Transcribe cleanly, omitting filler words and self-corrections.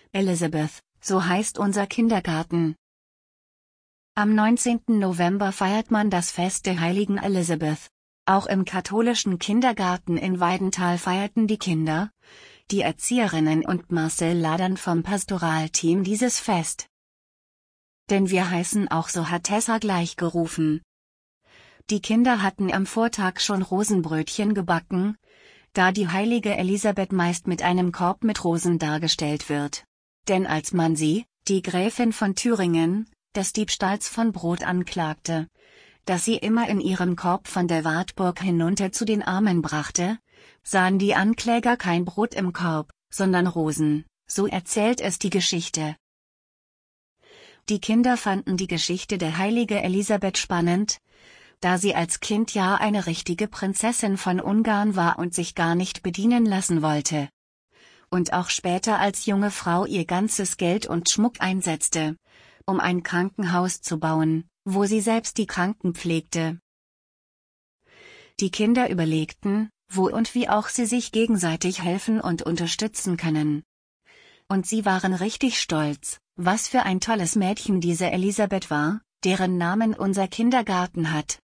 Elizabeth, so heißt unser Kindergarten. Am 19. November feiert man das Fest der heiligen Elizabeth. Auch im katholischen Kindergarten in Weidenthal feierten die Kinder, die Erzieherinnen und Marcel Ladern vom Pastoralteam dieses Fest. Denn wir heißen auch so, hat Tessa gleich gerufen. Die Kinder hatten am Vortag schon Rosenbrötchen gebacken, da die heilige Elisabeth meist mit einem Korb mit Rosen dargestellt wird. Denn als man sie, die Gräfin von Thüringen, des Diebstahls von Brot anklagte, das sie immer in ihrem Korb von der Wartburg hinunter zu den Armen brachte, sahen die Ankläger kein Brot im Korb, sondern Rosen, so erzählt es die Geschichte. Die Kinder fanden die Geschichte der heiligen Elisabeth spannend, da sie als Kind ja eine richtige Prinzessin von Ungarn war und sich gar nicht bedienen lassen wollte. Und auch später als junge Frau ihr ganzes Geld und Schmuck einsetzte, um ein Krankenhaus zu bauen, wo sie selbst die Kranken pflegte. Die Kinder überlegten, wo und wie auch sie sich gegenseitig helfen und unterstützen können. Und sie waren richtig stolz, was für ein tolles Mädchen diese Elisabeth war, deren Namen unser Kindergarten hat.